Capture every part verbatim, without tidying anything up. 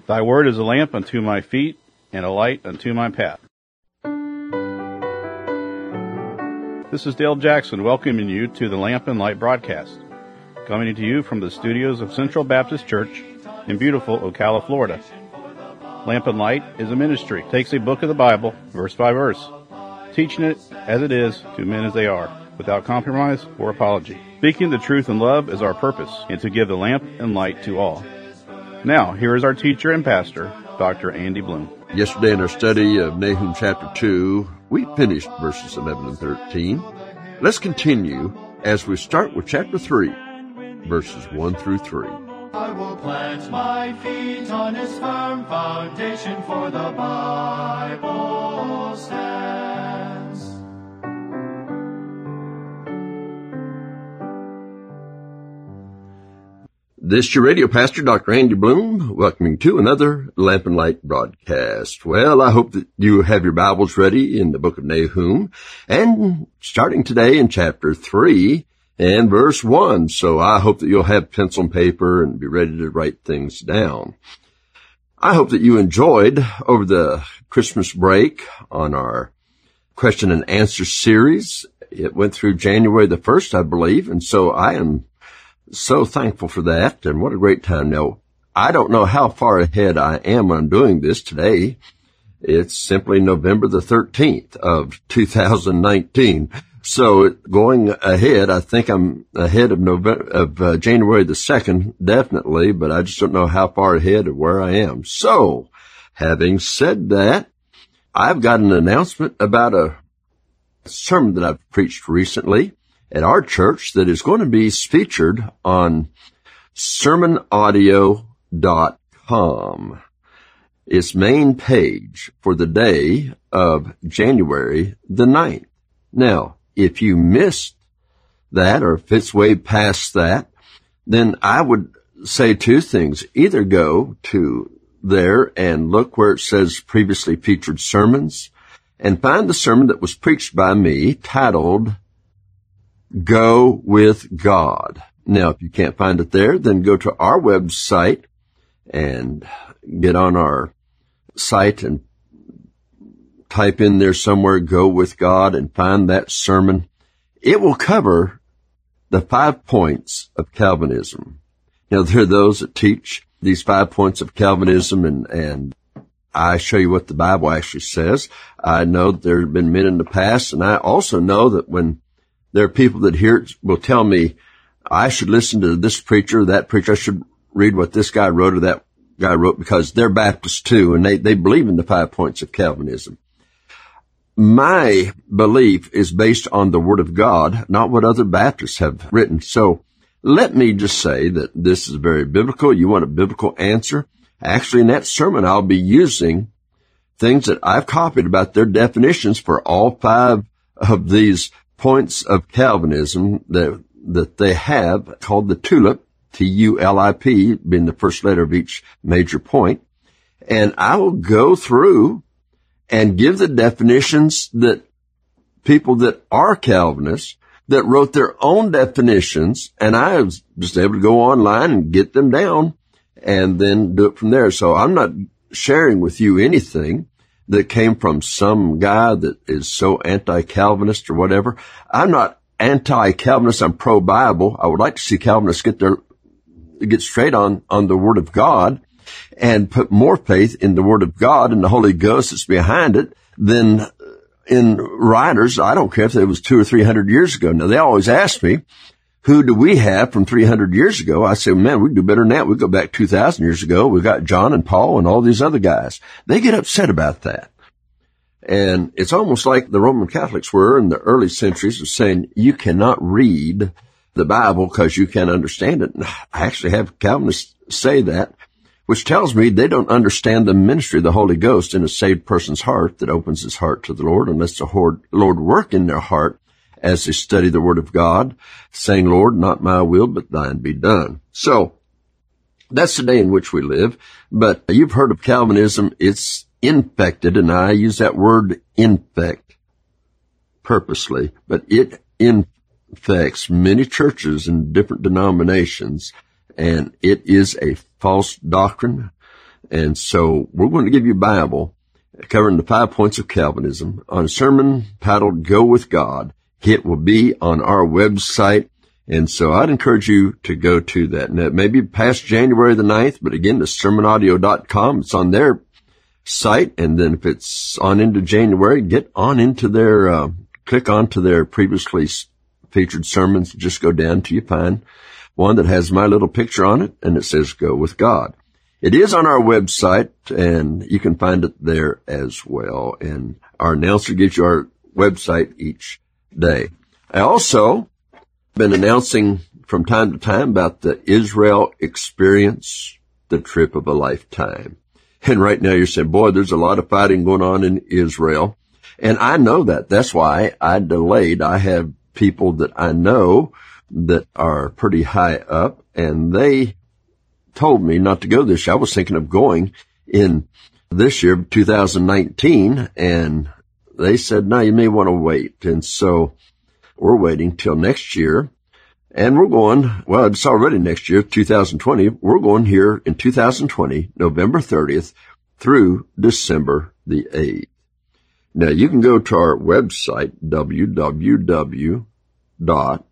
Thy word is a lamp unto my feet and a light unto my path. This is Dale Jackson welcoming you to the Lamp and Light broadcast, coming to you from the studios of Central Baptist Church in beautiful Ocala, Florida. Lamp and Light is a ministry. It takes a book of the Bible, verse by verse, teaching it as it is to men as they are, without compromise or apology. Speaking the truth in love is our purpose, and to give the lamp and light to all. Now, here is our teacher and pastor, Doctor Andy Bloom. Yesterday in our study of Nahum chapter two, we finished verses eleven and thirteen. Let's continue as we start with chapter three, verses one through three. I will plant my feet on his firm foundation, for the Bible stands. This is your radio pastor, Doctor Andy Bloom, welcoming to another Lamp and Light broadcast. Well, I hope that you have your Bibles ready in the book of Nahum, and starting today in chapter three and verse one. So I hope that you'll have pencil and paper and be ready to write things down. I hope that you enjoyed over the Christmas break on our question and answer series. It went through January the first, I believe, and so I am so thankful for that, and what a great time. Now, I don't know how far ahead I am on doing this today. It's simply November the thirteenth of two thousand nineteen. So going ahead, I think I'm ahead of November, of uh, January the second, definitely, but I just don't know how far ahead of where I am. So, having said that, I've got an announcement about a sermon that I've preached recently at our church that is going to be featured on sermon audio dot com. Its main page for the day of January the ninth. Now, if you missed that, or if it's way past that, then I would say two things. Either go to there and look where it says previously featured sermons and find the sermon that was preached by me titled Go with God. Now, if you can't find it there, then go to our website and get on our site and type in there somewhere, Go with God, and find that sermon. It will cover the five points of Calvinism. Now, there are those that teach these five points of Calvinism, and, and I show you what the Bible actually says. I know that there have been men in the past, and I also know that when there are people that hear it will tell me, I should listen to this preacher, that preacher, I should read what this guy wrote or that guy wrote, because they're Baptists too, and they, they believe in the five points of Calvinism. My belief is based on the Word of God, not what other Baptists have written. So let me just say that this is very biblical. You want a biblical answer? Actually, in that sermon, I'll be using things that I've copied about their definitions for all five of these points of Calvinism that, that they have, called the TULIP, T U L I P, being the first letter of each major point. And I will go through and give the definitions that people that are Calvinists that wrote their own definitions, and I was just able to go online and get them down and then do it from there. So I'm not sharing with you anything that came from some guy that is so anti-Calvinist or whatever. I'm not anti-Calvinist. I'm pro-Bible. I would like to see Calvinists get their, get straight on, on the Word of God and put more faith in the Word of God and the Holy Ghost that's behind it than in writers. I don't care if it was two or three hundred years ago. Now, they always ask me, who do we have from three hundred years ago? I say, man, we can do better than that. We go back two thousand years ago. We've got John and Paul and all these other guys. They get upset about that. And it's almost like the Roman Catholics were in the early centuries of saying, you cannot read the Bible because you can't understand it. And I actually have Calvinists say that, which tells me they don't understand the ministry of the Holy Ghost in a saved person's heart that opens his heart to the Lord unless the Lord work in their heart as they study the Word of God, saying, Lord, not my will, but thine be done. So that's the day in which we live. But you've heard of Calvinism. It's infected, and I use that word infect purposely, but it infects many churches and different denominations, and it is a false doctrine. And so we're going to give you a Bible covering the five points of Calvinism on a sermon titled Go With God. It will be on our website. And so I'd encourage you to go to that. And it may be past January the ninth, but again, the sermon audio dot com. It's on their site. And then if it's on into January, get on into their, uh, click onto their previously featured sermons. Just go down till you find one that has my little picture on it, and it says Go With God. It is on our website, and you can find it there as well. And our announcer gives you our website each day. I also been announcing from time to time about the Israel Experience, the trip of a lifetime. And right now you're saying, boy, there's a lot of fighting going on in Israel. And I know that. That's why I delayed. I have people that I know that are pretty high up, and they told me not to go this year. I was thinking of going in this year, two thousand nineteen, and they said, no, you may want to wait. And so we're waiting till next year, and we're going, well, it's already next year, two thousand twenty. We're going here in two thousand twenty, November thirtieth through December the eighth. Now, you can go to our website, w w w dot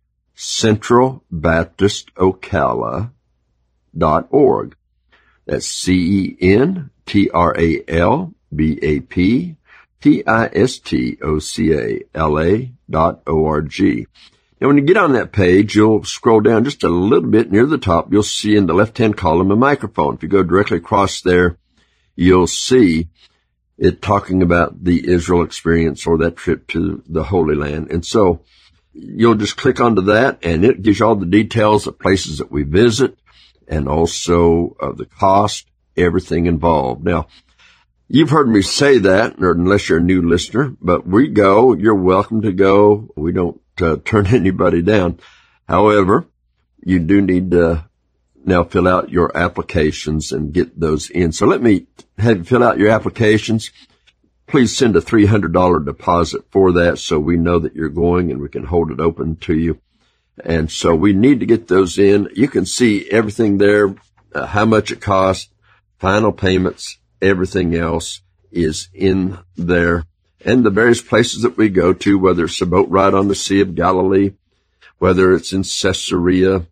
central baptist ocala dot org. That's C E N T R A L B A P T I S T O C A L A dot O R G. Now, when you get on that page, you'll scroll down just a little bit near the top. You'll see in the left-hand column a microphone. If you go directly across there, you'll see it talking about the Israel Experience or that trip to the Holy Land. And so you'll just click onto that, and it gives you all the details of places that we visit, and also uh, the cost, everything involved. Now, you've heard me say that, or unless you're a new listener, but we go. You're welcome to go. We don't uh, turn anybody down. However, you do need to now fill out your applications and get those in. So let me have you fill out your applications. Please send a three hundred dollars deposit for that so we know that you're going and we can hold it open to you. And so we need to get those in. You can see everything there, uh, how much it costs, final payments, everything else is in there. And the various places that we go to, whether it's a boat ride on the Sea of Galilee, whether it's in Caesarea.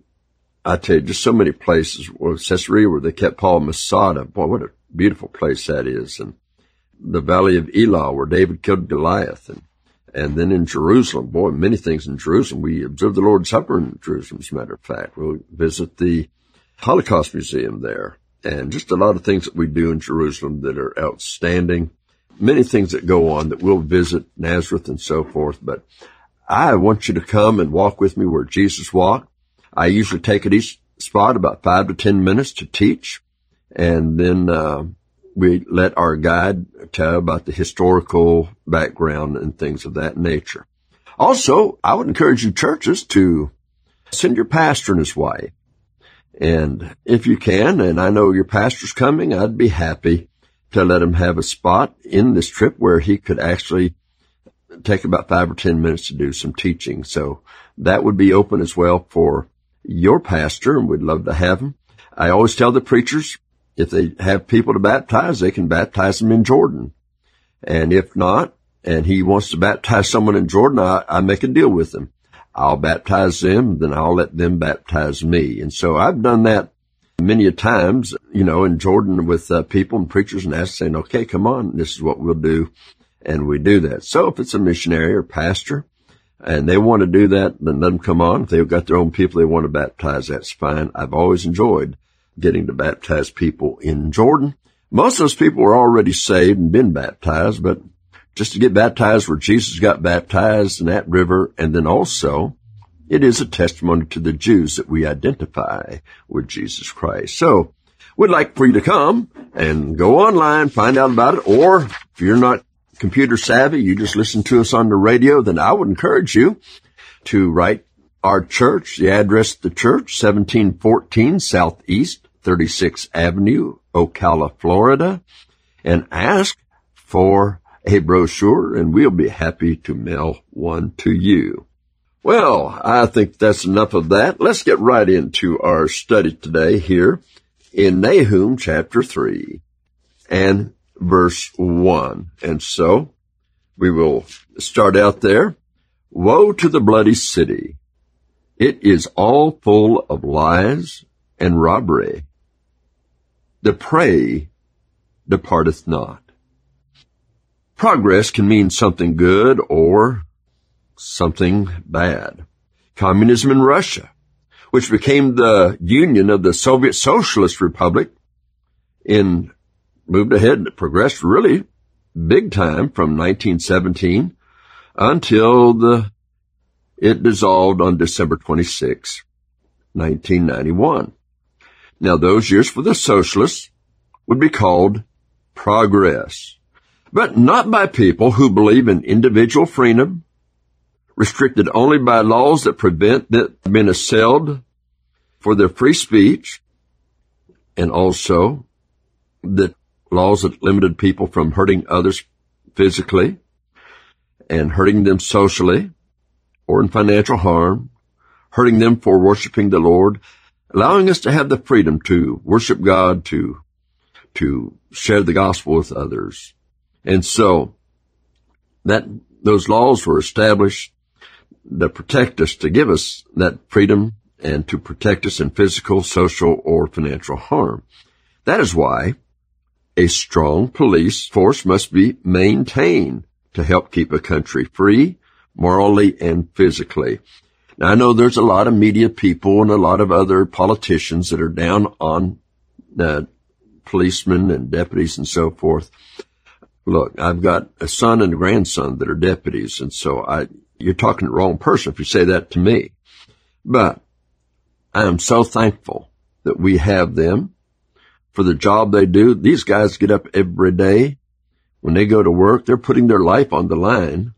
I tell you, just so many places. Well, Caesarea, where they kept Paul Masada. Boy, what a beautiful place that is. And the Valley of Elah, where David killed Goliath. And And then in Jerusalem, boy, many things in Jerusalem. We observe the Lord's Supper in Jerusalem, as a matter of fact. We'll visit the Holocaust Museum there, and just a lot of things that we do in Jerusalem that are outstanding. Many things that go on that we'll visit, Nazareth and so forth. But I want you to come and walk with me where Jesus walked. I usually take at each spot about five to ten minutes to teach, and then uh we let our guide tell about the historical background and things of that nature. Also, I would encourage you churches to send your pastor and his wife. And if you can, and I know your pastor's coming, I'd be happy to let him have a spot in this trip where he could actually take about five or ten minutes to do some teaching. So that would be open as well for your pastor, and we'd love to have him. I always tell the preachers, if they have people to baptize, they can baptize them in Jordan. And if not, and he wants to baptize someone in Jordan, I, I make a deal with them. I'll baptize them, then I'll let them baptize me. And so I've done that many a times, you know, in Jordan with uh, people and preachers and ask, saying, okay, come on, this is what we'll do. And we do that. So if it's a missionary or pastor and they want to do that, then let them come on. If they've got their own people they want to baptize, that's fine. I've always enjoyed getting to baptize people in Jordan. Most of those people were already saved and been baptized, but just to get baptized where Jesus got baptized in that river, and then also it is a testimony to the Jews that we identify with Jesus Christ. So we'd like for you to come and go online, find out about it, or if you're not computer savvy, you just listen to us on the radio, then I would encourage you to write our church, the address of the church, seventeen fourteen Southeast thirty-sixth Avenue, Ocala, Florida, and ask for a brochure, and we'll be happy to mail one to you. Well, I think that's enough of that. Let's get right into our study today here in Nahum chapter three and verse one. And so we will start out there. Woe to the bloody city! It is all full of lies and robbery. The prey departeth not. Progress can mean something good or something bad. Communism in Russia, which became the union of the Soviet Socialist Republic, in moved ahead and progressed really big time from nineteen seventeen until the it dissolved on December twenty-sixth, nineteen ninety-one. Now, those years for the socialists would be called progress, but not by people who believe in individual freedom, restricted only by laws that prevent them being assailed for their free speech, and also the laws that limited people from hurting others physically and hurting them socially or in financial harm, hurting them for worshiping the Lord, allowing us to have the freedom to worship God, to to share the gospel with others. And so that those laws were established to protect us, to give us that freedom and to protect us in physical, social, or financial harm. That is why a strong police force must be maintained to help keep a country free, morally and physically. Now, I know there's a lot of media people and a lot of other politicians that are down on uh, policemen and deputies and so forth. Look, I've got a son and a grandson that are deputies, and so I, you're talking to the wrong person if you say that to me. But I am so thankful that we have them for the job they do. These guys get up every day. When they go to work, they're putting their life on the line,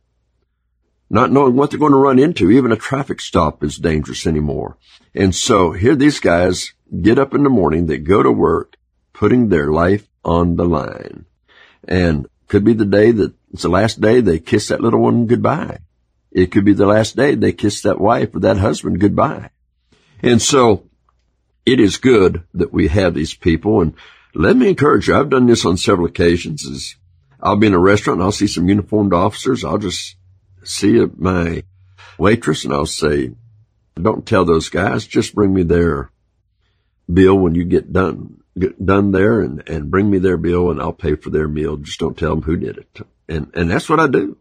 not knowing what they're going to run into. Even a traffic stop is dangerous anymore. And so here these guys get up in the morning, they go to work, putting their life on the line. And could be the day that it's the last day they kiss that little one goodbye. It could be the last day they kiss that wife or that husband goodbye. And so it is good that we have these people. And let me encourage you, I've done this on several occasions. Is I'll be in a restaurant and I'll see some uniformed officers. I'll just see my waitress and I'll say, don't tell those guys, just bring me their bill when you get done, get done there and, and bring me their bill and I'll pay for their meal. Just don't tell them who did it. And, and that's what I do.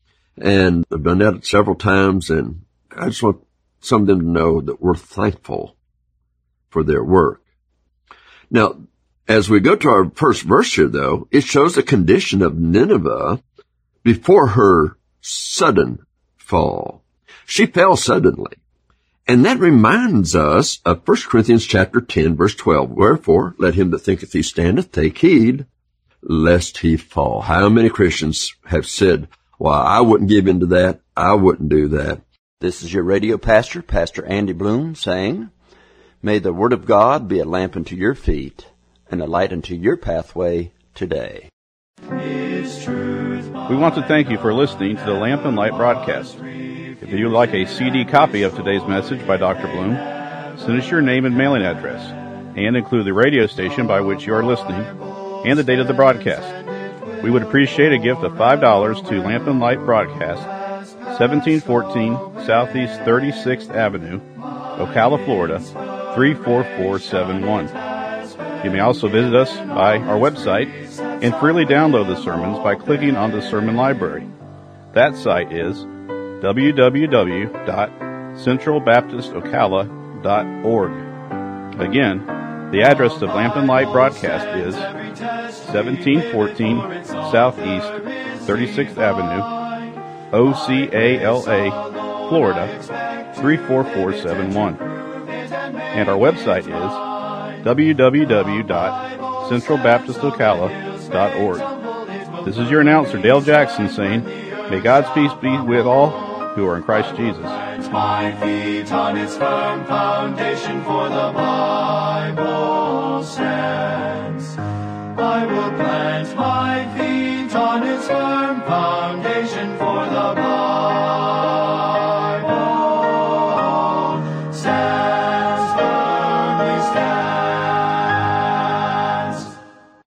And I've done that several times, and I just want some of them to know that we're thankful for their work. Now, as we go to our first verse here, though, it shows the condition of Nineveh before her sudden fall. She fell suddenly. And that reminds us of First Corinthians chapter ten, verse twelve. Wherefore, let him that thinketh he standeth take heed, lest he fall. How many Christians have said, well, I wouldn't give in to that. I wouldn't do that. This is your radio pastor, Pastor Andy Bloom, saying, may the Word of God be a lamp unto your feet and a light unto your pathway today. We want to thank you for listening to the Lamp and Light broadcast. If you would like a C D copy of today's message by Doctor Bloom, send us your name and mailing address, and include the radio station by which you are listening and the date of the broadcast. We would appreciate a gift of five dollars to Lamp and Light Broadcast, seventeen fourteen Southeast thirty-sixth Avenue, Ocala, Florida, three four four seven one. You may also visit us by our website and freely download the sermons by clicking on the Sermon Library. That site is w w w dot central baptist ocala dot org. Again, the address of Lamp and Light Broadcast is seventeen fourteen Southeast thirty-sixth Avenue, O C A L A, Florida, three four four seven one. And our website is w w w dot central baptist ocala dot org. This is your announcer, Dale Jackson, saying, may God's peace be with all who are in Christ Jesus. My feet on its firm foundation, for the Bible stands. I will plant my feet on its firm foundation, for the Bible